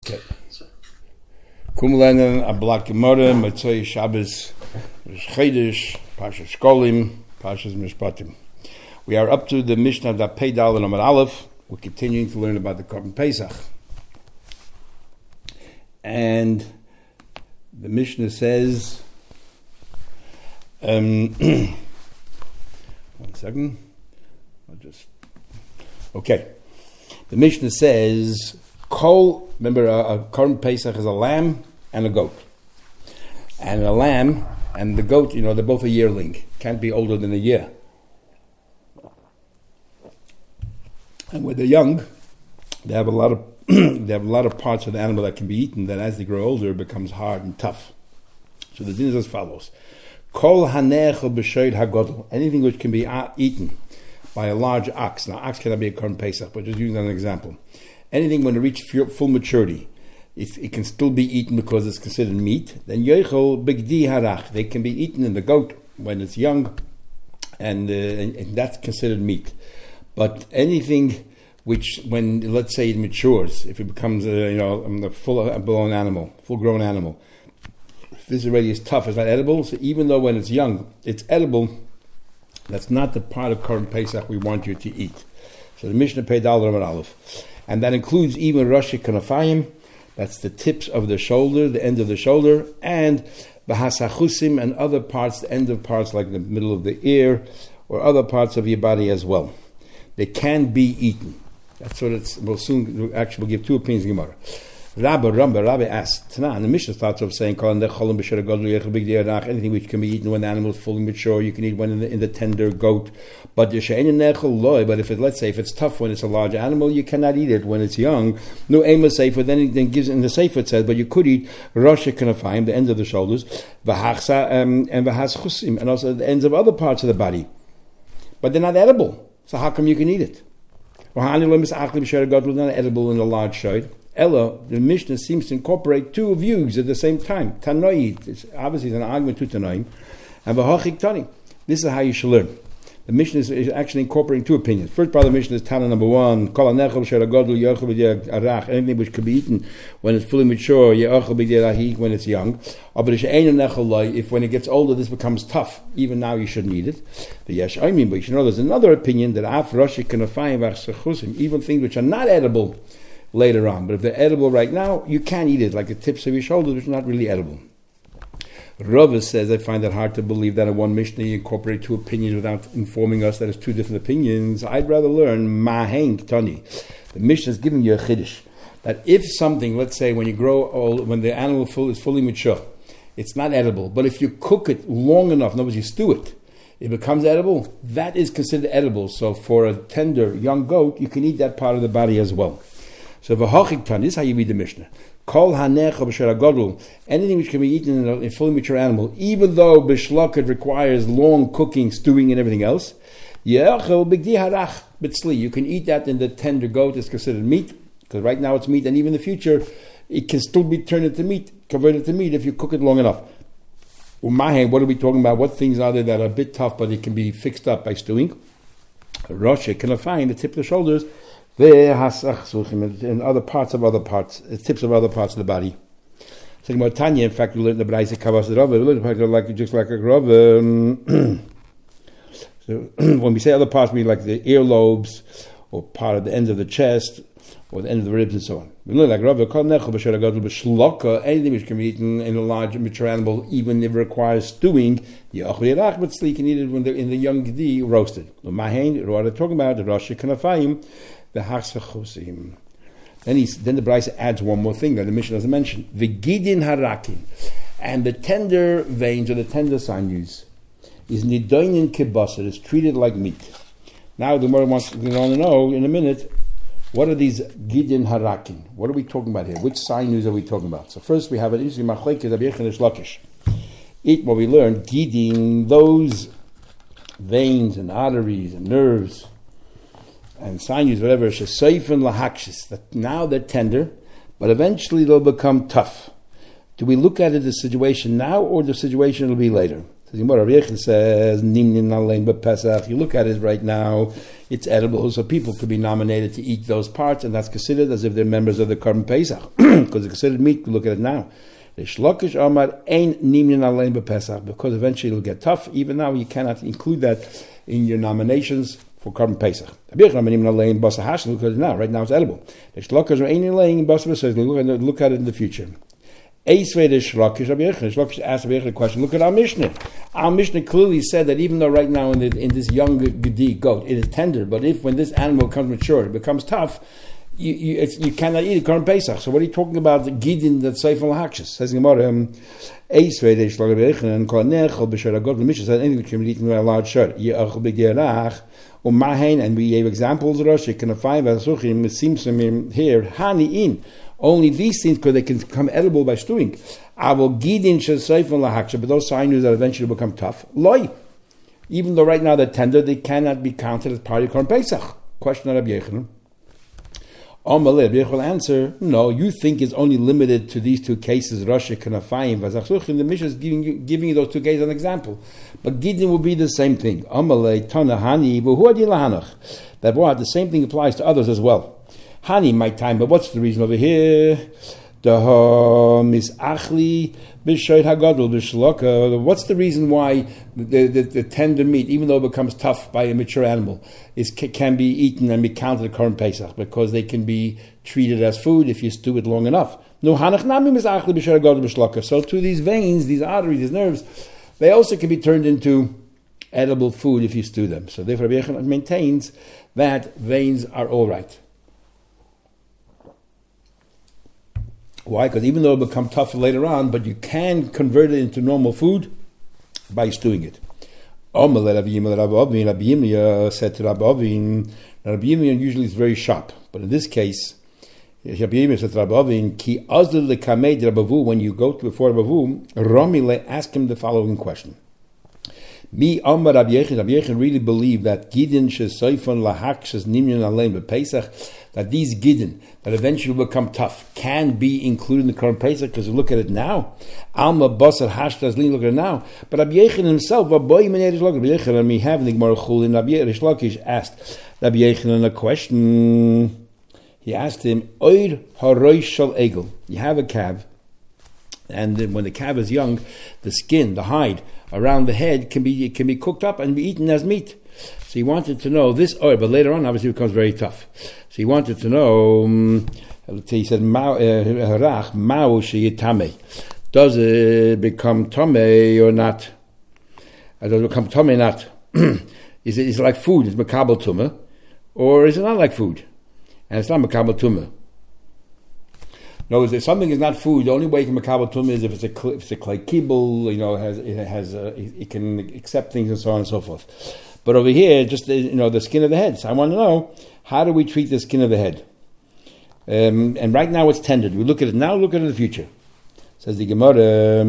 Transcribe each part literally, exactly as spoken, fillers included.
Okay. Kumlenen a Black Gemara, Matzoi Shabbos, Chedesh, Parshas Shkolim, Parshas Mishpatim. We are up to the Mishnah that Pei Dal and Amar Aleph. We're continuing to learn about the Korban Pesach. And the Mishnah says, um, one second, I'll just, okay. The Mishnah says, Kol, remember, a, a Korban Pesach is a lamb and a goat. And a lamb and the goat, you know, they're both a yearling. Can't be older than a year. And when they're young, they have a lot of they have a lot of parts of the animal that can be eaten. That as they grow older, it becomes hard and tough. So the din is as follows: Kol hanechel b'shoid hagodol, anything which can be eaten by a large ox. Now, ox cannot be a Korban Pesach, but just using an example. Anything when it reaches full maturity, if it can still be eaten because it's considered meat, then yoichel bigdi harach, they can be eaten in the goat when it's young, and, uh, and, and that's considered meat. But anything which, when let's say it matures, if it becomes a, you know a full blown animal, full grown animal, if this already is tough, it's not edible. So even though when it's young, it's edible, that's not the part of Korban Pesach we want you to eat. So the Mishnah Pei Dal Amar Aleph. And that includes even Rosh Kanafayim, that's the tips of the shoulder, the end of the shoulder, and Bahasachusim and other parts, the end of parts like the middle of the ear, or other parts of your body as well. They can be eaten. That's what it's, we'll soon, actually we'll give two opinions in Gemara. Rabbi, Rabbi, Rabbi asked, Tana, and the Mishnah starts off saying, anything which can be eaten when the animal is fully mature, you can eat one in the, in the tender goat. But but if it, let's say, if it's tough when it's a large animal, you cannot eat it when it's young. No aim of sefer, then it then gives in the sefer it says, but you could eat Rosh Kanafayim, the ends of the shoulders, v'hachsa um, and v'haschusim, and also the ends of other parts of the body. But they're not edible. So how come you can eat it? They're not edible in a large shade. Ella, the Mishnah seems to incorporate two views at the same time. Tanoid, it's obviously it's an argument to Tanoim, and V'hachik Tani. This is how you should learn. The Mishnah is, is actually incorporating two opinions. First part of the Mishnah is Tana number one. Anything which could be eaten when it's fully mature, when it's young. If when it gets older, this becomes tough. Even now, you shouldn't eat it. But you should know there's another opinion that even things which are not edible later on, but if they're edible right now, you can eat it, like the tips of your shoulders, which are not really edible. Rava says, I find it hard to believe that in one Mishnah you incorporate two opinions without informing us that it's two different opinions. I'd rather learn Maheng Tani. The Mishnah is giving you a chiddush that if something, let's say when you grow old, when the animal full, is fully mature, it's not edible, but if you cook it long enough, in other words, you stew it, it becomes edible, that is considered edible. So for a tender young goat, you can eat that part of the body as well. So v'hachik tan, this is how you read the Mishnah. Kol hanecha b'shar hagadol, anything which can be eaten in a, in a fully mature animal, even though b'shlok requires long cooking, stewing, and everything else. Ye'achel b'gdi harach b'tzli, you can eat that in the tender goat. It's considered meat because right now it's meat, and even in the future it can still be turned into meat, converted to meat if you cook it long enough. Umahe, what are we talking about? What things are there that are a bit tough, but it can be fixed up by stewing? Rosh Kanafayim, the tip of the shoulders. In other parts of other parts, tips of other parts of the body. So in Tanya, in fact, we learned the Braise Kavas the Rava. We learned like just like a Rava. So when we say other parts, we mean like the earlobes, or part of the ends of the chest, or the end of the ribs, and so on. We learn like Rava. Anything which can be eaten in a large mature animal, even if it requires stewing, but you can eat it when they're in the young gedi roasted. What are they talking about? The Rosh Kanafayim. The Then he's, then the Braise adds one more thing that the Mishnah doesn't mention. The Gidin Harakin, and the tender veins or the tender sinews is nidoinin kibasar, is treated like meat. Now the Gemara wants to know in a minute, what are these Gidin Harakin? What are we talking about here? Which sinews are we talking about? So first we have an interesting machlekes Rabbi Yechon and Lakish. Eat what we learned, Gidin, those veins and arteries and nerves and sinews, whatever, shesayfen lahakshis, that now they're tender, but eventually they'll become tough. Do we look at it the situation now or the situation will be later? Says Gemara, Rabbi Yechon says, Nimnin Alein b'Pesach. You look at it right now, it's edible, so people could be nominated to eat those parts, and that's considered as if they're members of the Korban Pesach, because it's considered meat. Look at it now. Rish Lakish Amar ein Nimnin Alein b'Pesach, because eventually it'll get tough. Even now, you cannot include that in your nominations for Korban Pesach. Look at it now. Right now, it's edible. Rish Lakish ein Alein b'Pesach says, look at it in the future. Eisvei Rish Lakish asked a question. Look at our Mishnah. Our Mishnah clearly said that even though right now in, the, in this young gedi goat it is tender, but if when this animal becomes mature, it becomes tough, you you, it's, you cannot eat it Korban Pesach. So what are you talking about? The gidin that Seif al Hakshis says Gemara. Eisvei Rish Lakish and kol nechol b'shar goat. The Mishnah said anything can be eaten by a large shirt. Ye'achol b'gerach u'mahen, and we gave examples. Rosh you can find v'asuchim simsim here hani in. Only these things, because they can become edible by stewing. I will gidin shesayf lahaksha, but those sinews that eventually become tough. Loi. Even though right now they're tender, they cannot be counted as part of Korban Pesach. Question of Rabbi Yechon. Amalei, Rabbi Yechon will answer, no, you think it's only limited to these two cases, Rosh Kanafayim, Vazachsuchim. The Mishnah is giving you, giving you those two cases as an example. But gidin will be the same thing. Amalei, Tanahani, Vuhuadi Lahanach. That what? The same thing applies to others as well. Hani, my time, but what's the reason over here? What's the reason why the, the, the tender meat, even though it becomes tough by a mature animal, is can be eaten and be counted at Korban Pesach? Because they can be treated as food if you stew it long enough. So to these veins, these arteries, these nerves, they also can be turned into edible food if you stew them. So therefore, Rabbi Yechon maintains that veins are all right. Why? Because even though it become tough later on, but you can convert it into normal food by stewing it. Rabbi Yirmiyah said to Rabbi Avin, Rabbi Yirmiyah usually is very sharp, but in this case, Rabbi Yirmiyah said to Rabbi Avin, Ki azl lekamed Rabbavu, when you go before Rabbavu, Ramile, ask him the following question. Me Amar Rabbi Yechon, Rabbi Yechon really believed that Gidin shesoifon lahakshas nimyon alein b'Pesach, that these Gidin that eventually will become tough can be included in the Korban Pesach, because you look at it now. Alma basar hashtas lin, look at it now. But Rabbi Yechon himself, Rabbi Yechon, and we have in the Gemara Chulin, Rabbi Yechon asked Rabbi Yechon a question. He asked him, Oir haroish shal egel. You have a calf, and when the calf is young, the skin, the hide around the head can be can be cooked up and be eaten as meat. So he wanted to know this oil, but later on, obviously, it becomes very tough. So he wanted to know. Um, he said, "Harach mao sheyitame." Does it become tame or not? Does it become tame or not? Is it is it like food? Is makabel tumah, or is it not like food? And it's not makabel tumah. No, if something is not food, the only way you can makabel tumah is if it's a if it's a clay kibble, you know, it has it has a, it can accept things and so on and so forth. But over here, just you know, the skin of the head. So I want to know, how do we treat the skin of the head? Um, and right now it's tender. We look at it now. Look at it in the future. Says the Gemara.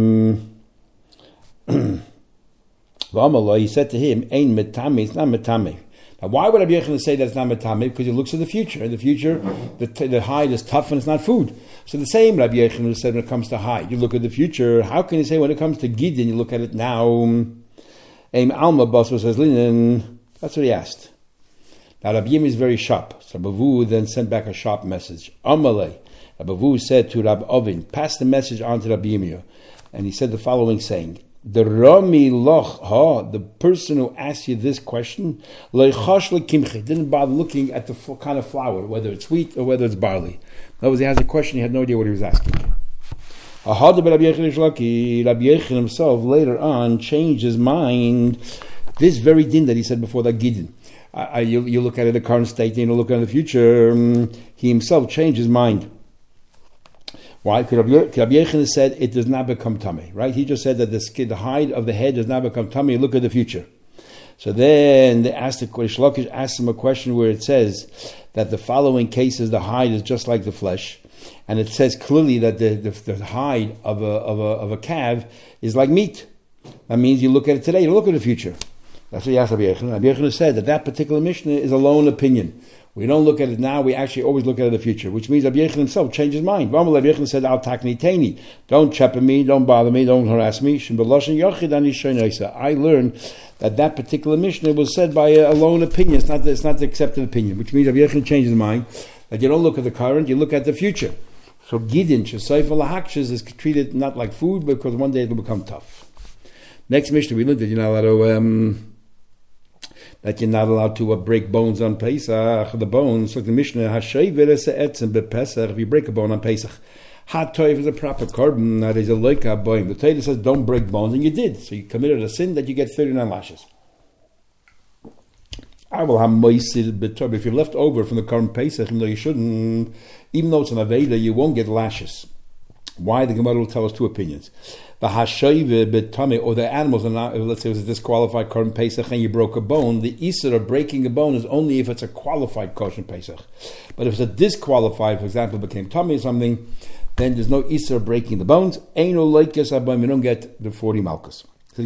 Um, he said to him, "Ein metame." It's not metame. Now, why would Rabbi Yechon say that it's not metame? Because he looks at the future. In the future, the, t- the hide is tough and it's not food. So the same Rabbi Yechon said when it comes to hide. You look at the future. How can you say when it comes to gidin, you look at it now? Aim alma baso says linen. That's what he asked. Now Rabbi Yirmiyah is very sharp. So Rabbi Vu then sent back a sharp message. Amalei. Rabbi Vu said to Rabbi Ovin, pass the message on to Rabbi Yirmiyah. And he said the following saying, the Rami loch ha, the person who asked you this question, didn't bother looking at the kind of flour, whether it's wheat or whether it's barley. In other words, he asked a question, he had no idea what he was asking. Rabbi Yechon himself later on changed his mind. This very din that he said before, that gidin, uh, you, you look at it the current state, you look at the future. Um, he himself changed his mind. Why? Because Rabbi Yechon said it does not become tummy, right? He just said that the skin, the hide of the head does not become tummy. Look at the future. So then they asked the Rish Lakish asked him a question where it says that the following cases the hide is just like the flesh. And it says clearly that the, the, the hide of a, of a of a calf is like meat. That means you look at it today, you look at the future. That's what he asked Rabbi Yechon. Rabbi Yechon said that that particular Mishnah is a lone opinion. We don't look at it now, we actually always look at the future, which means Rabbi Yechon himself changed his mind. Rabbi Yechon said, Al takni teini, don't chepper me, don't bother me, don't harass me. I learned that that particular Mishnah was said by a lone opinion, it's not the, it's not the accepted opinion, which means Rabbi Yechon changed his mind, that you don't look at the current, you look at the future. So Gidin, Shesayf al-Hakshas is treated not like food, because one day it will become tough. Next Mishnah, we learned that you're not allowed to... Um, that you're not allowed to uh, break bones on Pesach. The bones, like the Mishnah, if you break a bone on Pesach, Hatoiv is a proper carbon, that is a loika boim. The Torah says don't break bones, and you did. So you committed a sin that you get thirty-nine lashes. I will have moisid b'torb. If you're left over from the current Pesach, even though you shouldn't, even though it's an Aveda, you won't get lashes. Why? The Gemara will tell us two opinions. The Hashayve b'tameh, or the animals are not, let's say it was a disqualified Korban Pesach and you broke a bone, the Isser of breaking a bone is only if it's a qualified kosher Pesach. But if it's a disqualified, for example, became tummy or something, then there's no Isser of breaking the bones. Eino loikes abam, you don't get the forty malchus.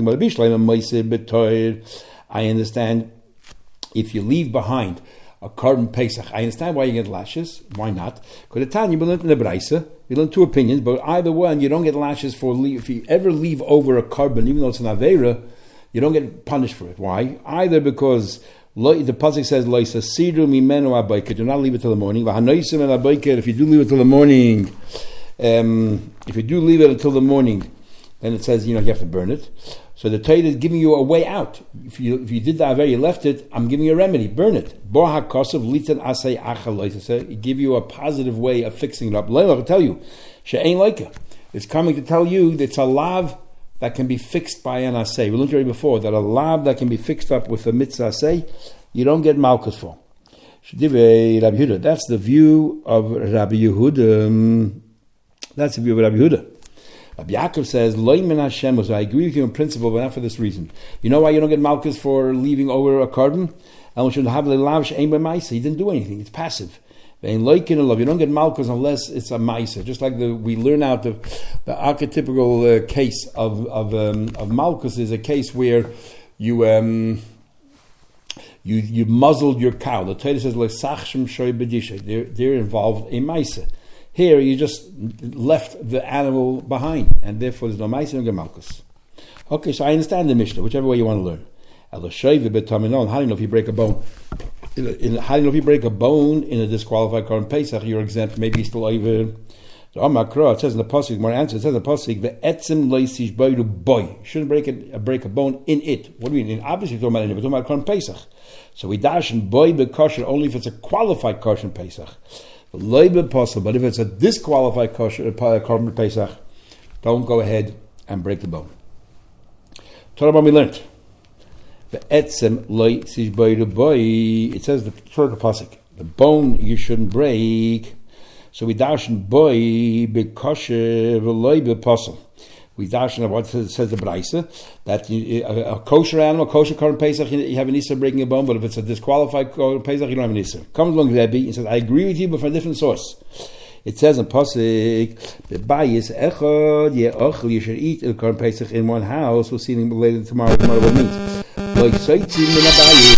I understand if you leave behind a Korban Pesach, I understand why you get lashes. Why not? Because the Tanya, we learned in the Braisa, we learned two opinions, but either one, you don't get lashes for leave. If you ever leave over a Korban, even though it's an Aveira, you don't get punished for it. Why? Either because the pasuk says, "Loisa sidu mimenu abayker," do not leave it till the morning. V'hanoisim el abayker. If you do leave it till the morning, um, if you do leave it until the morning, then it says, you know, you have to burn it. So the Torah is giving you a way out. If you if you did the Aver, you left it, I'm giving you a remedy. Burn it. Bo hakosov litan asay achal. It give you a positive way of fixing it up. I'll tell you, she'ain leika. It's coming to tell you that it's a lav that can be fixed by an asay. We learned already before that a lav that can be fixed up with a mitzvah asay, you don't get malchus for. That's the view of Rabbi Yehuda. That's the view of Rabbi Yehuda. Rabbi Yaakov says, Loi min Hashem, so I agree with you in principle, but not for this reason. You know why you don't get malchus for leaving over a carbon? He didn't do anything, it's passive. You don't get malchus unless it's a maisa. Just like the, we learn out the, the archetypical uh, case of of, um, of malchus is a case where you um, you you muzzled your cow. The Torah says, they're, they're involved in maisa. Here, you just left the animal behind, and therefore there's no ma'aseh, no malchus. Okay, so I understand the Mishnah, whichever way you want to learn. How do you know if you break a bone? In, in, how do you know if you break a bone in a disqualified Korban Pesach, you're exempt, maybe still over. It says in the pasuk, more answer, it says in the pasuk, ve'etzim loisish boy to boy. Shouldn't break a, break a bone in it. What do you mean? Obviously, we're talking about it, we're talking about Korban Pesach. So we dash and boy be kosher only if it's a qualified kosher Pesach. But if it's a disqualified kosher Korban Pesach, don't go ahead and break the bone. Torah we learned. The etzem loy sish boy to boy. It says the Torah pasuk, the bone you shouldn't break. So we darshan boy be kosher v'loy be apostle. We darshan what says, says the Braisa that you, a, a kosher animal, kosher Korban Pesach, you have an issur breaking a bone, but if it's a disqualified Korban Pesach, you don't have an issur. Comes along Rebbe and says, I agree with you, but from a different source. It says in pasuk, the bayis echad ye'ochel, you should eat a Korban Pesach in one house. We'll see later tomorrow. Tomorrow what it means. Like seitzim min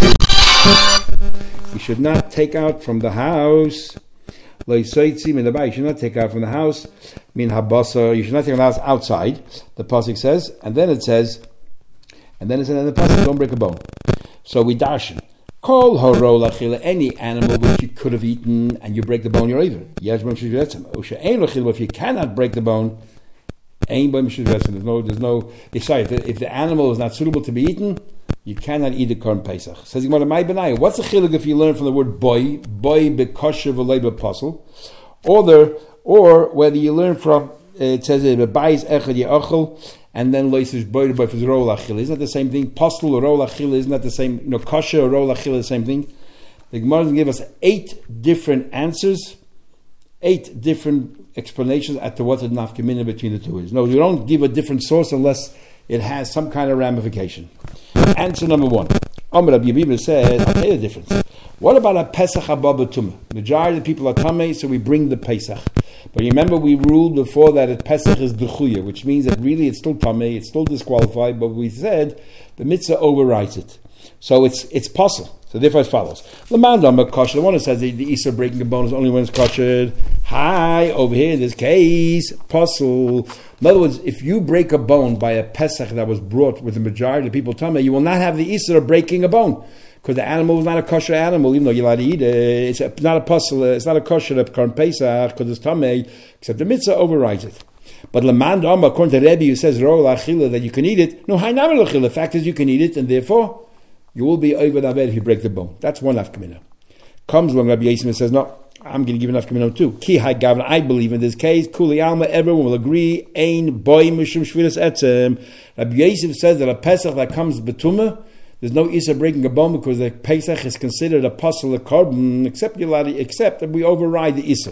habayis, you should not take out from the house. You should not take out from the house. Min habasa, you should not take out from the house outside. The pasuk says, and then it says, and then it says in the pasuk, don't break a bone. So we darshan. Kol haro lachila, any animal which you could have eaten and you break the bone, you're over. If you cannot break the bone, there's no, there's no. Sorry, if the, if the animal is not suitable to be eaten, you cannot eat a Korban Pesach. Says Gemara, "My benai." What's the chiluk if you learn from the word boy, boy bekosher v'loy beposel, or the, or whether you learn from uh, it says bebayis echad ye'achol and then loisish boy boy for ro lachil. Isn't that the same thing? Postel or ro lachil isn't that the same? You know, kosher or ro lachil is the same thing. The Gemara give us eight different answers, eight different explanations as to what the nafkamina between the two is. No, you don't give a different source unless it has some kind of ramification. Answer number one. Amr Rabbi Yehuda said, I'll tell you the difference. What about a Pesach haba b'tumah? Majority of the people are tamei, so we bring the Pesach. But remember, we ruled before that it Pesach is duchuya, which means that really it's still tamei, it's still disqualified, but we said the mitzvah overrides it. So it's it's possible. So therefore it follows. Lamandam kosher. The one who says the, the Easter breaking a bone is only when it's kosher. Hi, over here in this case, puzzle. In other words, if you break a bone by a Pesach that was brought with the majority of people tummy, you will not have the Easter of breaking a bone. Because the animal is not a kosher animal, even though you're allowed to eat it. It's a, not a puzzle, it's not a kosher of Korban Pesach, because it's tummy, except the mitzvah overrides it. But Lamand Amma, according to Rebbe, who says Ro Lachila, that you can eat it, no, Hainam Lachila. The fact is you can eat it, and therefore you will be over the if you break the bone. That's one nafkamina. Comes along Rabbi Yisrael and says, no, I'm going to give an nafkamina too. Ki hai gavna, I believe in this case, Kuli Alma, everyone will agree, Ein boy mishum shviras etzem. Rabbi Yisrael says that a Pesach that comes betuma, there's no Isa breaking a bone because the Pesach is considered a puzzle, a carbon, except, except that we override the Isa.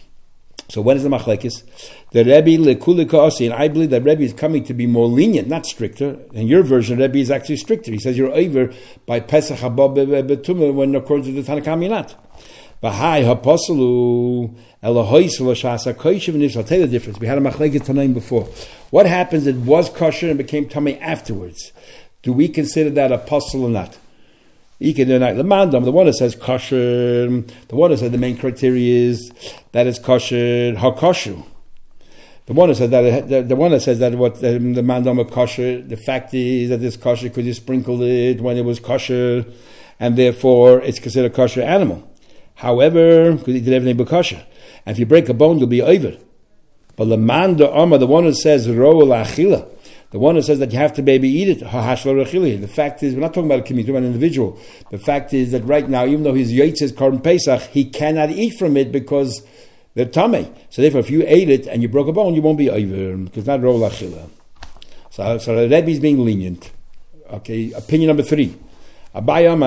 So when is the machlekes? The Rebbe lekulika asi, and I believe that Rebbe is coming to be more lenient, not stricter. In your version, Rebbe is actually stricter. He says you're over by Pesach haba betumah when according to the Tanakh you're not. V'hai haposelu elohois l'shasa koishiv nifs. I'll tell you the difference. We had a machlekes tanaim before. What happens? It was kosher and became tummy afterwards. Do we consider that a puzzle or not? The one that says kosher, the one that says the main criteria is that it's kosher, hakosher. The one that says that the, the one that says that what the, the mandam of kosher, the fact is that it's kosher because you sprinkled it when it was kosher, and therefore it's considered a kosher animal. However, because it did everything but kosher, and if you break a bone, you'll be over. But the manda amma, the one that says ro lachila. The one who says that you have to maybe eat it, the fact is, we're not talking about a community, we're talking about an individual. The fact is that right now, even though his yaitz is Korban Pesach, he cannot eat from it because they're tamei. So therefore, if you ate it and you broke a bone, you won't be over, because not ro lachila. So, so the Rebbe is being lenient. Okay, opinion number three. I believe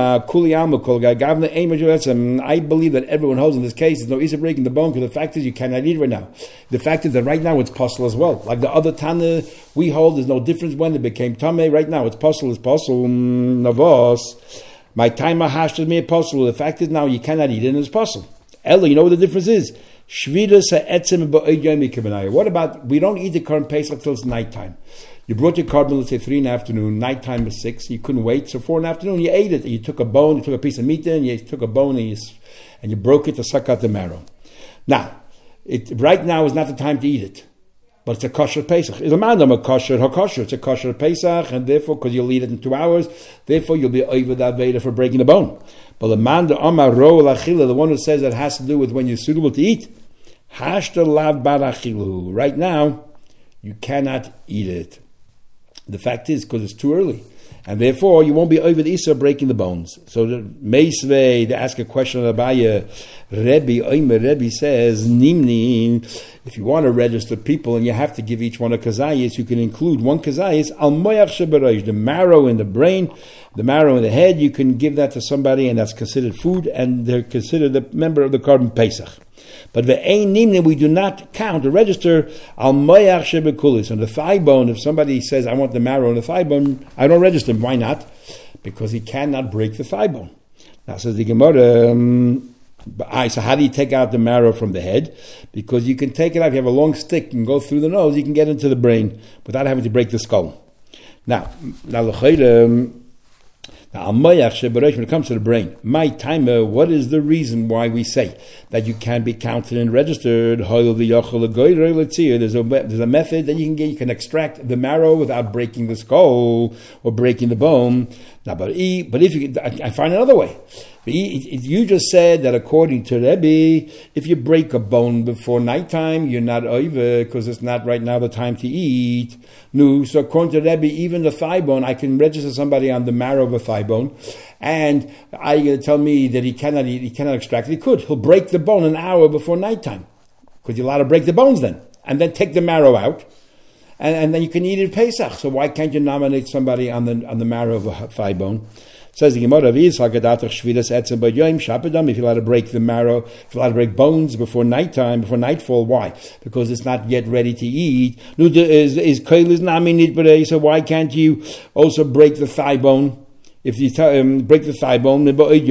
that everyone holds in this case there's no Isa breaking the bone because the fact is you cannot eat right now. The fact is that right now it's possible as well. Like the other Tana we hold, there's no difference when it became Tameh. Right now it's possible, it's possible. Navos. My time hashed me possible. The fact is now you cannot eat it and it's possible. Ella, you know what the difference is? What about, we don't eat the Korban Pesach till it's nighttime. You brought your carbon, let's say three in the afternoon, nighttime is six, you couldn't wait, so four in the afternoon, you ate it. You took a bone, you took a piece of meat in, you took a bone and you, and you broke it to suck out the marrow. Now, it, right now is not the time to eat it, but it's a kosher Pesach. It's a mandam, a kosher, hakosher. It's a kosher Pesach, and therefore, because you'll eat it in two hours, therefore you'll be over that Veda for breaking the bone. But the mandam, amar ro lachila, the one who says that has to do with when you're suitable to eat, hashta lav barachilu. Right now, you cannot eat it. The fact is, because it's too early. And therefore, you won't be over the Issa breaking the bones. So, the Meisvei, they ask a question of Abaya. Rebbe, Oimer, Rebbe says, Nimnin, if you want to register people and you have to give each one a kazayis, you can include one kazayis, al moyach sheberosh, the marrow in the brain, the marrow in the head, you can give that to somebody and that's considered food and they're considered a member of the Korban Pesach. But the ein nimne, we do not count or register al moyach shebekulis. On the thigh bone, if somebody says, I want the marrow on the thigh bone, I don't register him. Why not? Because he cannot break the thigh bone. Now says the Gemara, um, so how do you take out the marrow from the head? Because you can take it out, if you have a long stick and go through the nose, you can get into the brain without having to break the skull. Now, now um, Now, when it comes to the brain, my timer, what is the reason why we say that you can be counted and registered? There's a, there's a method that you can get. You can extract the marrow without breaking the skull or breaking the bone. Now, but, but if you, I find another way. You just said that according to Rebbe, if you break a bone before nighttime, you're not over because it's not right now the time to eat. No, so according to Rebbe, even the thigh bone, I can register somebody on the marrow of a thigh bone, and are you going to tell me that he cannot eat, he cannot extract it? He could. He'll break the bone an hour before nighttime because you're allowed to break the bones then, and then take the marrow out, and, and then you can eat it Pesach. So why can't you nominate somebody on the on the marrow of a thigh bone? Says the Gemara, if you're allowed to break the marrow, if you're allowed to break bones before nighttime, before nightfall, why? Because it's not yet ready to eat. So why can't you also break the thigh bone? If you t- um, break the thigh bone,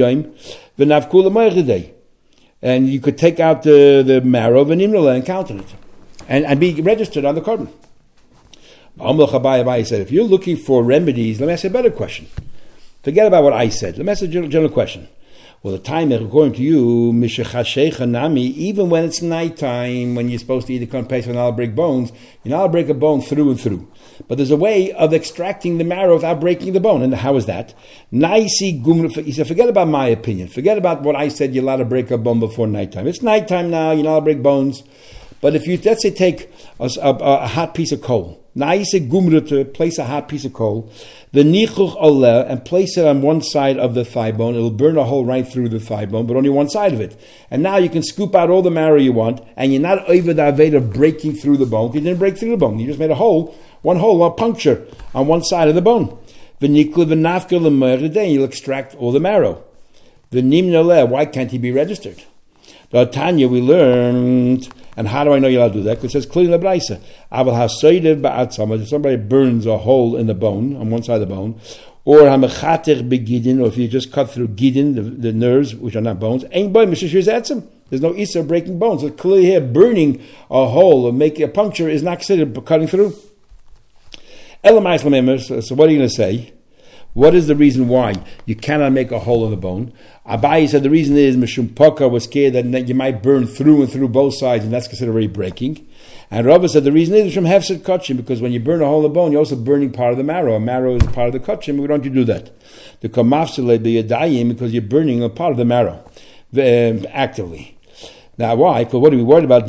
and you could take out the, the marrow of an imrala and count on it, and, and be registered on the carbon. Said, if you're looking for remedies, let me ask you a better question. Forget about what I said. Let me ask a general, general question. Well, the time, according to you, even when it's nighttime, when you're supposed to eat the corn paste and not break bones, you're not allowed to break a bone through and through. But there's a way of extracting the marrow without breaking the bone. And how is that? He said, forget about my opinion. Forget about what I said, you're allowed to break a bone before nighttime. It's nighttime now, you're not allowed to break bones. But if you, let's say, take a, a, a hot piece of coal, Naise gumra, to place a hot piece of coal, the nichuch oleh, and place it on one side of the thigh bone. It'll burn a hole right through the thigh bone, but only one side of it. And now you can scoop out all the marrow you want, and you're not over the aved of breaking through the bone. You didn't break through the bone. You just made a hole, one hole, a puncture on one side of the bone. V'niklu v'nafkel l'merdei, you'll extract all the marrow. V'nim oleh, why can't he be registered? The Tanya we learned. And how do I know you're allowed to do that? Because it says clearly in the Braisa, Aval hasoidev ba'atzama, if somebody burns a hole in the bone, on one side of the bone, or hamechater begidin, or if you just cut through gidin, the, the nerves, which are not bones, ain't boy mishashir etzem. There's no issa breaking bones. So clearly here, burning a hole or making a puncture is not considered cutting through. Elamais l'memers, so what are you going to say? What is the reason why you cannot make a hole in the bone? Abayi said the reason is Mishum Poka was scared that you might burn through and through both sides, and that's considered already breaking. And Rava said the reason is from Hefset Kachim, because when you burn a hole in the bone, you're also burning part of the marrow. A marrow is part of the Kachim. Why don't you do that? The Kamafsele b'yadayim, because you're burning a part of the marrow uh, actively. Now, why? Because what are we worried about?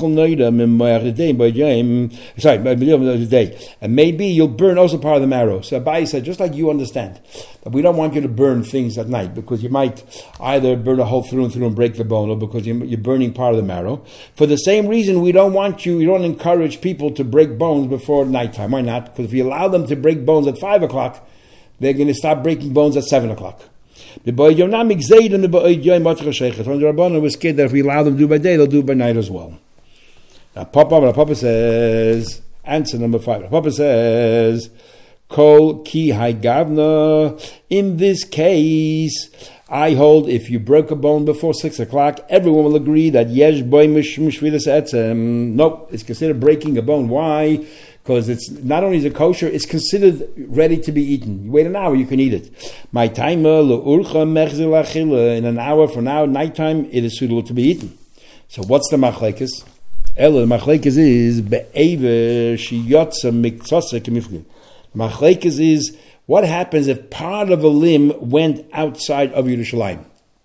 Sorry, the day. And maybe you'll burn also part of the marrow. So Abayi said, just like you understand, that we don't want you to burn things at night, because you might either burn a hole through and through and break the bone, or because you're burning part of the marrow. For the same reason, we don't want you, you don't encourage people to break bones before nighttime. Why not? Because if you allow them to break bones at five o'clock, they're going to stop breaking bones at seven o'clock. The boy Yonamik Zayd and the boy Yoy Matra Shechet. When the Rabbanan was scared that if we allow them to do by day, they'll do by night as well. Now, Papa, Papa says, answer number five. Papa says, Kol Ki Hai Gavna. In this case, I hold if you broke a bone before six o'clock, everyone will agree that Yesh Boy Mishvilas Etzem. Nope, it's considered breaking a bone. Why? Because it's not only is it kosher, it's considered ready to be eaten. You wait an hour, you can eat it. My timer, in an hour from now, nighttime, it is suitable to be eaten. So what's the machlekes? Ella, the machlekes is be'ever shiyotza miktzasa kemifli. Machlekes is what happens if part of a limb went outside of Yerushalayim.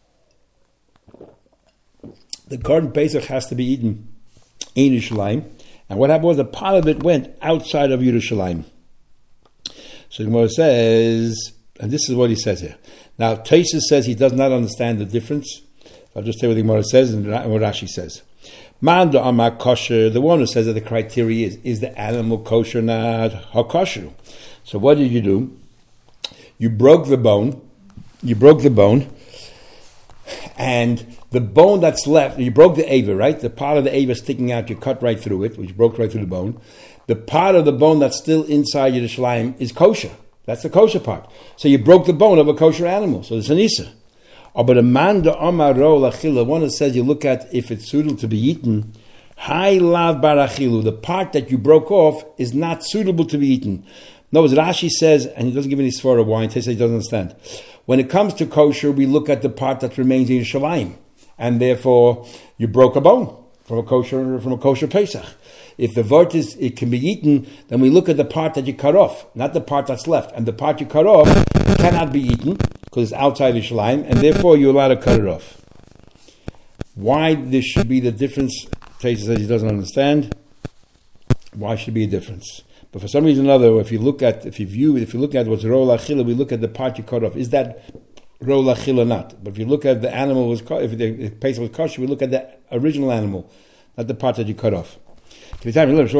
The Korban Pesach has to be eaten in Yerushalayim. And what happened was a part of it went outside of Yerushalayim. So the Gemara says, and this is what he says here. Now, Tosfos says he does not understand the difference. I'll just tell you what the Gemara says and what Rashi says. Manda amar kosher, the one who says that the criteria is, is the animal kosher, not ha-kosher. So what did you do? You broke the bone, you broke the bone, and the bone that's left, you broke the ava, right? The part of the ava sticking out, you cut right through it, which broke right through the bone. The part of the bone that's still inside Yerushalayim is kosher. That's the kosher part. So you broke the bone of a kosher animal. So it's an isa. Oh, but a man da amaro lachila, one that says you look at if it's suitable to be eaten, hai lav barachilu, the part that you broke off is not suitable to be eaten. No, as Rashi says, and he doesn't give any svara why, he says he doesn't understand. When it comes to kosher, we look at the part that remains in Yerushalayim. And therefore, you broke a bone from a kosher from a kosher Pesach. If the vort is it can be eaten, then we look at the part that you cut off, not the part that's left. And the part you cut off cannot be eaten because it's outside Yerushalayim, and therefore you're allowed to cut it off. Why this should be the difference? Tosfos says he doesn't understand. Why should be a difference? But for some reason or other, if you look at if you view if you look at what's ro'la achila, we look at the part you cut off. Is that ro'la achila or not? But if you look at the animal was if the Pesach was kosher, we look at the original animal, not the part that you cut off. And you broke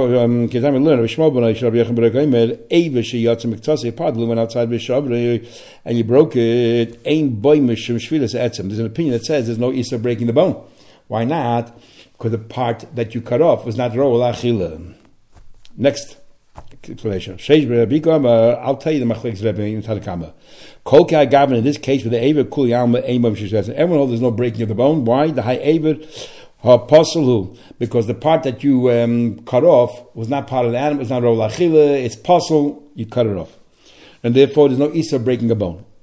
it. There's an opinion that says there's no issa breaking the bone. Why not? Because the part that you cut off was not ro'la achila. Next explanation. I'll tell you the machlekes Rebbe in Tanakama. Kol ki ha'gavin, in this case with the aver kuli alma eimam sheshes. Everyone knows there's no breaking of the bone. Why? The high aver ha'pasalu, because the part that you um, cut off was not part of the animal. It's not ro'la achila. It's pasal. You cut it off, and therefore there's no issa breaking a bone.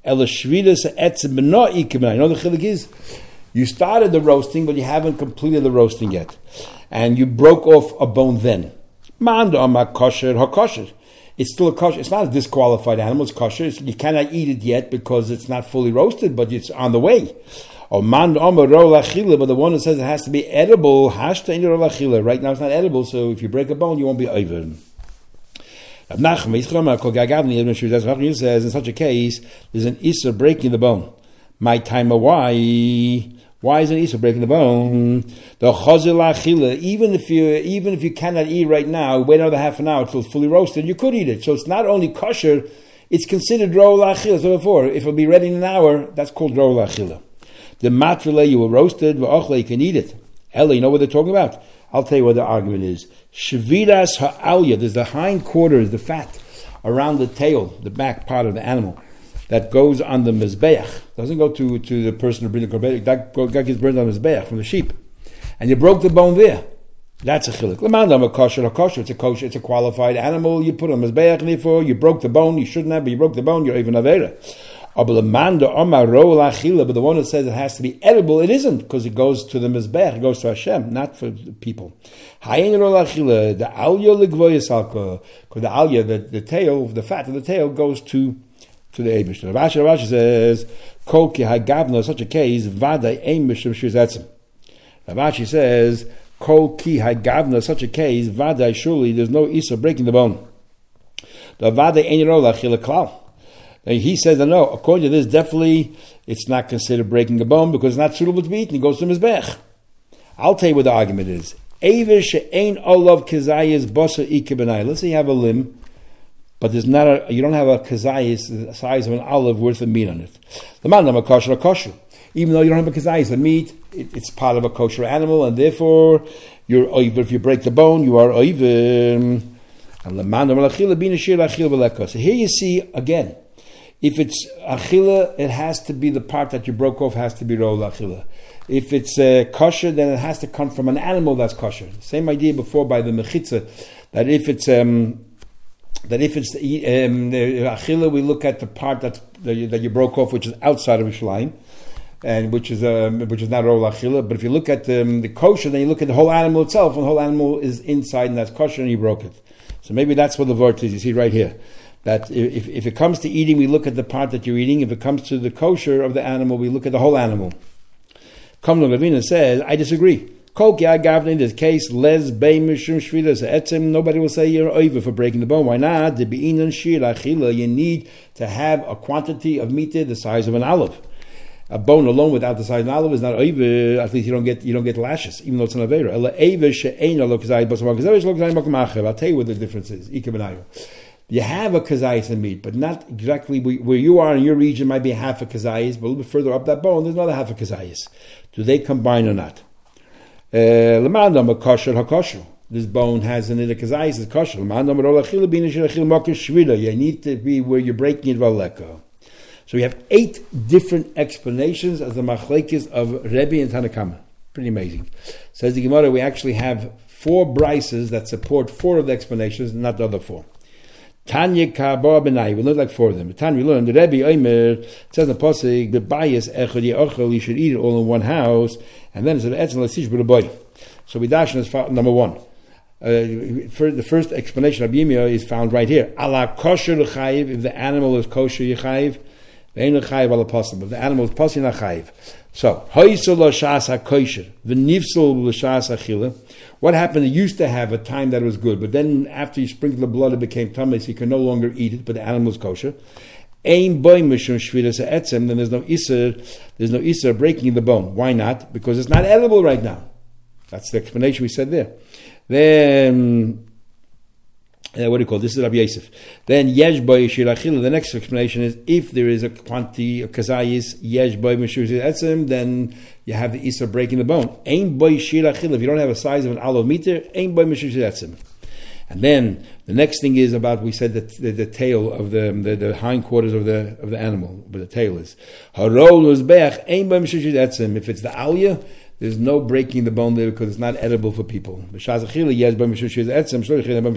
Ela shvidas etzem b'no ikibnai. You know the chilik is? You started the roasting, but you haven't completed the roasting yet. And you broke off a bone then. Man da'amar kosher ha-kosher. It's still a kosher. It's not a disqualified animal. It's kosher. It's, you cannot eat it yet because it's not fully roasted, but it's on the way. Or man da'amar ro lachila, but the one that says it has to be edible, hashta in ro lachila. Right now it's not edible, so if you break a bone, you won't be over. Nachman says, in such a case, there's an Issa breaking the bone. My time, why? Why is an Issa breaking the bone? The chazil achila, even if you even if you cannot eat right now, wait another half an hour until it's fully roasted, you could eat it. So it's not only kosher, it's considered ro lachila. So before, if it'll be ready in an hour, that's called ro lachila. The matrele, you were roasted, v'ochle, you can eat it. Ella, you know what they're talking about? I'll tell you what the argument is. Shviras ha'alya, there's the hind quarters, the fat around the tail, the back part of the animal, that goes on the mizbeach. Doesn't go to, to the person who brings the korban. That, that gets burned on the mizbeach from the sheep. And you broke the bone there. That's a chilik. L'mandam a kosher, a kosher. It's a kosher, it's a qualified animal. You put on the mizbeach, and therefore you broke the bone. You shouldn't have, but you broke the bone, you're even avera. But the one that says it has to be edible, it isn't, because it goes to the mizbech, it goes to Hashem, not for people. The alya, because the alya, the, the tail, the fat of the tail goes to to the Eibush. Rashi Rashi says, Kol ki hagavna, such a case, vada ein mishum shizatzim. Rashi says, Kol ki hagavna, such a case, vada surely there's no isa breaking the bone. The vada ein ro lachila klal. He says that no, according to this, definitely it's not considered breaking a bone because it's not suitable to be eaten. It goes to mizbech. I'll tell you what the argument is. Let's say you have a limb, but there's not a, you don't have a kazayis the size of an olive worth of meat on it. Even though you don't have a kazayis of meat, it, it's part of a kosher animal, and therefore you're oiver. If you break the bone, you are oiver. So here you see again. If it's achila, it has to be the part that you broke off has to be ro achila. If it's uh, kosher, then it has to come from an animal that's kosher. Same idea before by the mechitza, that if it's um, that if it's um, the achila, we look at the part that's, that, you, that you broke off, which is outside of Yerushalayim, and which is um, which is not ro achila. But if you look at um, the kosher, then you look at the whole animal itself, and the whole animal is inside, and that's kosher, and you broke it. So maybe that's what the vort is. You see right here. That if, if it comes to eating, we look at the part that you're eating. If it comes to the kosher of the animal, we look at the whole animal. Kamla Ravina says, I disagree. In this case, les nobody will say you're over for breaking the bone. Why not? You need to have a quantity of meat the size of an olive. A bone alone without the size of an olive is not over. At least you don't get you don't get lashes, even though it's an avera. I'll tell you what the difference is. You have a kazayis in meat, but not exactly where you are in your region might be half a kazayis, but a little bit further up that bone, there's another half a kazayis. Do they combine or not? L'mandam a kosher ha-kosher. This bone has in it a kazayis, it's kosher. L'mandam a rolachila bin ishir achil makir shvila. You need to be where you're breaking it valeka. So we have eight different explanations of the machlekes of Rebbe and Tanakama. Pretty amazing. Says the Gemara, we actually have four brises that support four of the explanations, not the other four. Tanya Kaba Benai, we learned like four of them. Tanya, we learned the Rebbe Omer, it says in the Pasuk, the bias echad ye'ochel, you should eat it all in one house, and then it said, etzel l'sish b'raboy. So we dash as number one. Uh, for the first explanation of Yimya is found right here. Ala kosher l'chayiv, if the animal is kosher y'chayiv, ve'en l'chayiv ala pasim. If the animal is pasim l'chayiv. So, hoysel l'shas ha-kosher, v'nifsel l'shas ha-chila. What happened? It used to have a time that it was good, but then after you sprinkled the blood, it became tummy, so you can no longer eat it, but the animal is kosher. Ein boy mishum shviras ha'etzem, then there's no iser, there's no iser breaking the bone. Why not? Because it's not edible right now. That's the explanation we said there. Then, uh, what do you call it? This is Rabbi Yosef. Then yesh boy shirachila. The next explanation is if there is a quantity of kazayis yesh boy mishum etzem, then you have the iser breaking the bone. Ein boy shirachila. If you don't have a size of an olive meter, ein boy mishum etzem. And then the next thing is about we said that the, the tail of the, the the hindquarters of the of the animal, where the tail is. Harol uzbeach ein boy mishum etzem. If it's the alya, there's no breaking the bone there because it's not edible for people.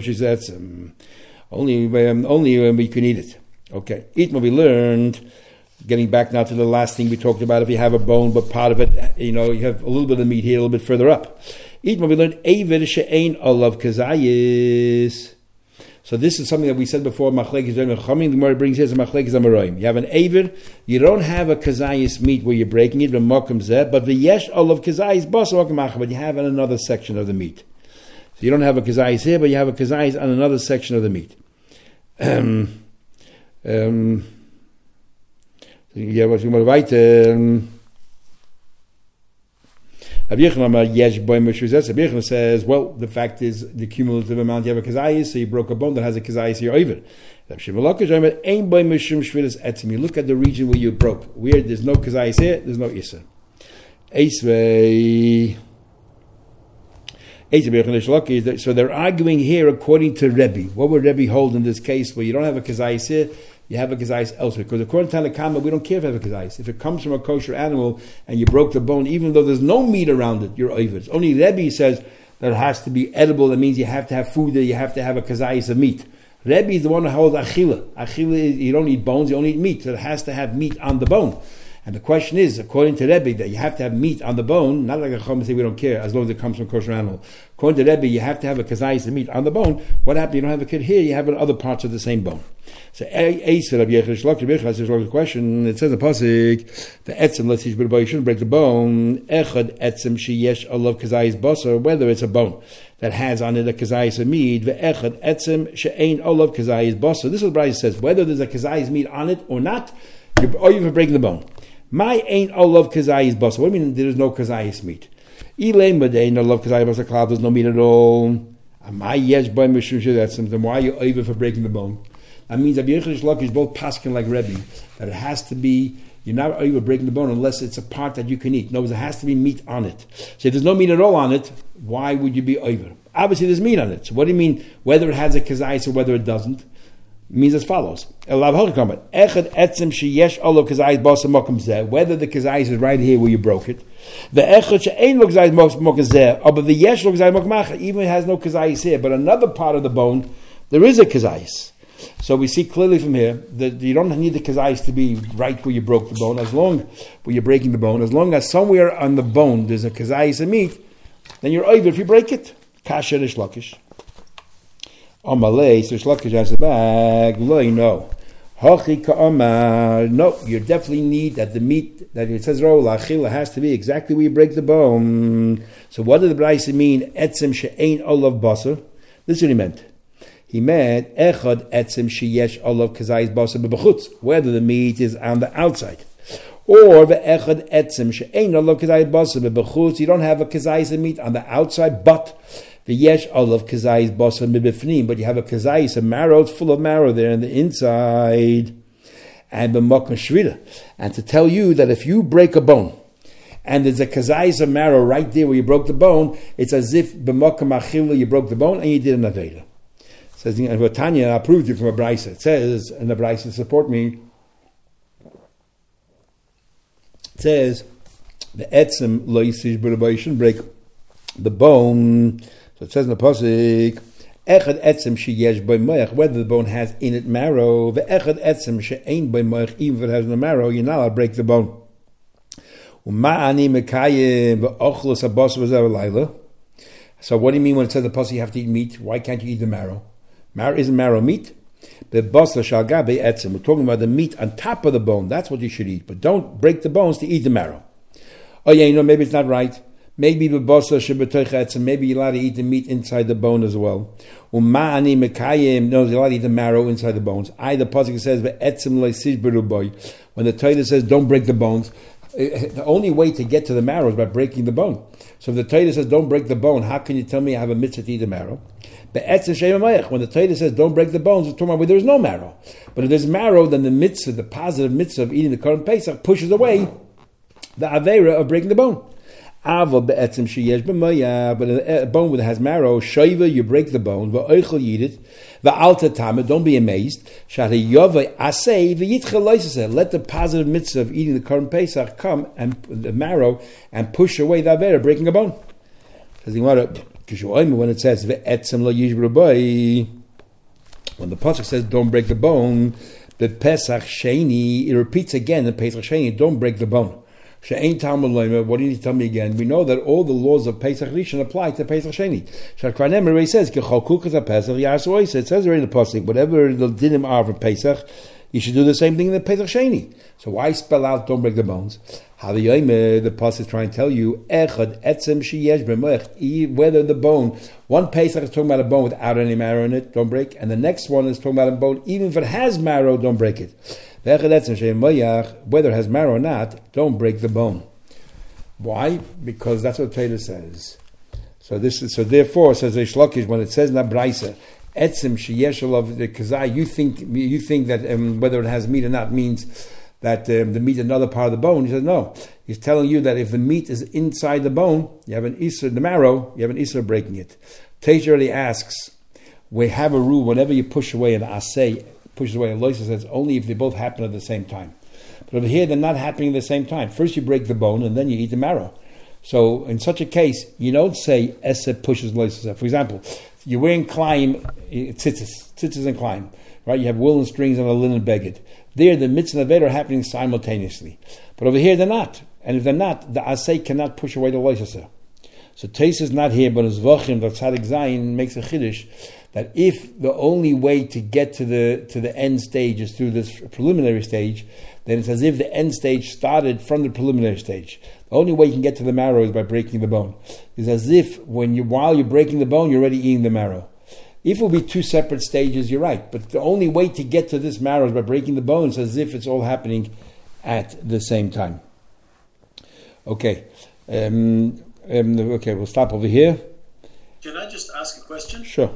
Only, um, only when we can eat it. Okay. Eat what we learned. Getting back now to the last thing we talked about, if you have a bone, but part of it, you know, you have a little bit of meat here, a little bit further up. We learned Eivid she'ein olav kazayis. So this is something that we said before. Machlekes Chachamim. The Gemara brings here as Machlekes Amoraim. You have an Eivid. You don't have a kazayis meat where you're breaking it, but the yesh olav kazayis basa, but you have in another section of the meat. So you don't have a kazayis here, but you have a kazayis on another section of the meat. Um, um, yeah, what you want to write? Um, Rabbi Yochanan says, well, the fact is the cumulative amount you have a kazayis, so you broke a bone that has a kazayis here over. You look at the region where you broke. Where there's no kazayis here, there's no issa. So they're arguing here according to Rebbe. What would Rebbe hold in this case where you don't have a kazayis here, you have a kazayis elsewhere? Because according to Tanakama, we don't care if you have a kazayis. If it comes from a kosher animal and you broke the bone, even though there's no meat around it, you're over. It's only Rebbe says that it has to be edible. That means you have to have food there, you have to have a kazayis of meat. Rebbe is the one who holds achila. Achila is, you don't eat bones, you only eat meat. So it has to have meat on the bone. And the question is, according to Rebbe, that you have to have meat on the bone, not like a chacham say we don't care, as long as it comes from kosher animal. According to Rebbe, you have to have a kazayis of meat on the bone. What happens? You don't have a kid here, you have it in other parts of the same bone. So, Ace, Rabbi Yochanan, the question, it says in the pasuk, the etzem, let's see, you shouldn't break the bone, echad etzem sheyesh olav kazayis basar, whether it's a bone that has on it a kazayis of meat, ve'echad etzem she'ein olav kazayis basar. This is what Bryce says, whether there's a kazayis meat on it or not, you're, or you're breaking the bone. My ain't olav kazayis basar. What do you mean there's no kazayis meat? Elaim b'dein olav kazayis basar cloud, there's no meat at all. My yesh by mishum she'etzem, then why are you over for breaking the bone? That means Rabbi Yochanan Shloki is both paskin like Rebbe, that it has to be, you're not over breaking the bone unless it's a part that you can eat. No, there has to be meat on it. So if there's no meat at all on it, why would you be over? Obviously there's meat on it. So what do you mean whether it has a kazayis or whether it doesn't? It means as follows. Whether the kazayis is right here where you broke it. Even it has no kazayis here, but another part of the bone, there is a kazayis. So we see clearly from here that you don't need the kazayis to be right where you broke the bone, as long where you're breaking the bone, as long as somewhere on the bone there's a kazayis of meat, then you're over if you break it. Kasher Rish Lakish. Amalei, so Rish Lakish has a bag. Loi, no. Hachi ka'amar. No, you definitely need that the meat, that it says ro la'achila, has to be exactly where you break the bone. So what did the Braisa mean? Etzem she'ein olav basar. This is what he meant. He meant echad etzem sheyesh olav kazayis basar b'bechutz, whether the meat is on the outside, or the echad etzem she'ein olav kazayis basar b'bechutz. You don't have a kazayis of meat on the outside, but the yesh olav kazayis basar b'bifnim. But you have a kazayis, a marrow, it's full of marrow there in the inside, and b'makom shvira. And to tell you that if you break a bone and there's a kazayis of marrow right there where you broke the bone, it's as if b'makom achila you broke the bone and you did an aveda. Says and Tanya, I proved it from a Braisa. It says, and the Braisa support me. It says the etzem lo yisish b'rabbi shouldn't break the bone. So it says in the pasuk, echad etzem sheyesh b'moich, whether the bone has in it marrow, the echad etzem she'ein b'moich, even if it has no marrow, you're not allowed to break the bone. Uma'ani mekayim v'ochlos habasar v'zev layla. So what do you mean when it says the pasuk you have to eat meat? Why can't you eat the marrow? Marrow isn't marrow meat. The basar shalgabe etzem. We're talking about the meat on top of the bone. That's what you should eat. But don't break the bones to eat the marrow. Oh yeah, you know, maybe it's not right. Maybe the basar shebetoich etzem. Maybe you're allowed to eat the meat inside the bone as well. Uma'ani mekayim. No, you're allowed to eat the marrow inside the bones. I, the pasuk says, ve'etzem leisish beruboy. When the Torah says, don't break the bones, the only way to get to the marrow is by breaking the bone. So if the Torah says, don't break the bone, how can you tell me I have a mitzvah to eat the marrow? When the Torah says, don't break the bones, it's talking about where there is no marrow. But if there's marrow, then the mitzvah, the positive mitzvah of eating the current Pesach, pushes away the avera of breaking the bone. But a bone that has marrow, shayva, you break the bone, v'oichel, you eat it, v'alta tama, don't be amazed, let the positive mitzvah of eating the current Pesach come, and the marrow, and push away the avera, breaking a bone. When it says, when the pasuk says, don't break the bone, that Pesach Sheni, it repeats again in Pesach Sheni, don't break the bone. She'ein Talmud Loimer, what do you need to tell me again? We know that all the laws of Pesach Rishon apply to Pesach Sheni. Shakvar Nemer says, Kechol Kukas Pesach Yas Ois. It says already in the pasuk, whatever the dinim are for Pesach, you should do the same thing in the Pesach Sheni. So why spell out don't break the bones? How the the pasuk is trying to tell you echad etzem sheyesh b'moech, whether the bone, one Pesach is talking about a bone without any marrow in it, don't break, and the next one is talking about a bone even if it has marrow, don't break it. Echad etzem sheyesh b'moech, whether it has marrow or not, don't break the bone. Why? Because that's what Torah says. So this is so therefore says Reish Lakish when it says in that brayso, etzem sheyesh of the kazai, you think you think that um, whether it has meat or not means that um, the meat is another part of the bone. He says no. He's telling you that if the meat is inside the bone, you have an isur, the marrow, you have an isur breaking it. Teisha already asks, we have a rule, whenever you push away an asay, pushes away a loisa, says only if they both happen at the same time. But over here, they're not happening at the same time. First you break the bone, and then you eat the marrow. So in such a case, you don't say esed pushes loisa. For example, you're wearing climb, tzitzis, tzitzis and climb, right? You have woolen strings and a linen beged. There, the mitzvah and the ved are happening simultaneously. But over here, they're not. And if they're not, the asay cannot push away the loisasa. So Tais is not here, but as Vachim, the Tzadik Zayin, makes a chiddush that if the only way to get to the to the end stage is through this preliminary stage, then it's as if the end stage started from the preliminary stage. The only way you can get to the marrow is by breaking the bone. It's as if when you while you're breaking the bone, you're already eating the marrow. If it will be two separate stages, you're right. But the only way to get to this marrow is by breaking the bones, as if it's all happening at the same time. Okay. Um, um, okay, we'll stop over here. Can I just ask a question? Sure.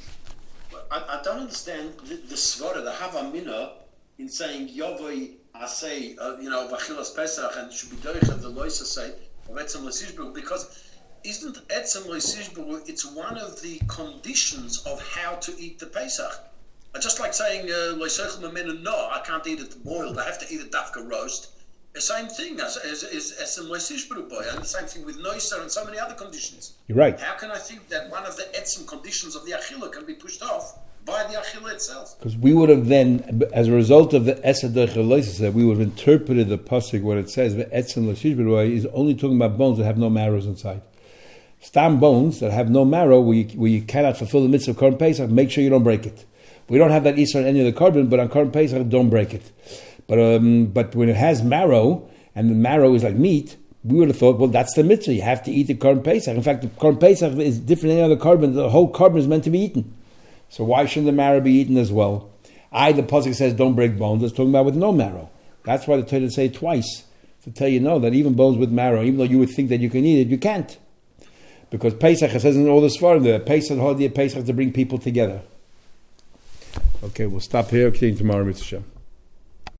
I, I don't understand the, the svara, the havamina, in saying Yovoi Asay, uh, you know, Vachilas Pesach, and should be doich of the lois Asay, of Etzem L'Sishbu, because isn't Etzem L'Sishbu, it's one of the conditions of how to eat the Pesach. Just like saying, L'Seichel Memenu, no, I can't eat it boiled, I have to eat it dafka roast. The same thing as Etzem L'Sishbu, and the same thing with Noiser and so many other conditions. You're right. How can I think that one of the Etzem conditions of the Achila can be pushed off by the Achila itself? Because we would have then, as a result of the Esed L'Chaloisa, we would have interpreted the pasuk where it says the Etzem L'Sishbu is only talking about bones that have no marrows inside. Stam bones that have no marrow, where you, where you cannot fulfill the mitzvah of Korban Pesach, make sure you don't break it. We don't have that Isra on any of the carbon, but on Korban Pesach, don't break it. But um, but when it has marrow, and the marrow is like meat, we would have thought, well, that's the mitzvah. You have to eat the Korban Pesach. In fact, the Korban Pesach is different than any other carbon. The whole carbon is meant to be eaten. So why shouldn't the marrow be eaten as well? I, the pasuk says, don't break bones. It's talking about with no marrow. That's why the Torah say twice, to tell you, no, that even bones with marrow, even though you would think that you can eat it, you can't. Because Pesach, it says in all the Svarim, the Pesach, Hodiah Pesach, to bring people together. Okay, we'll stop here. Continue tomorrow, Mitzvah.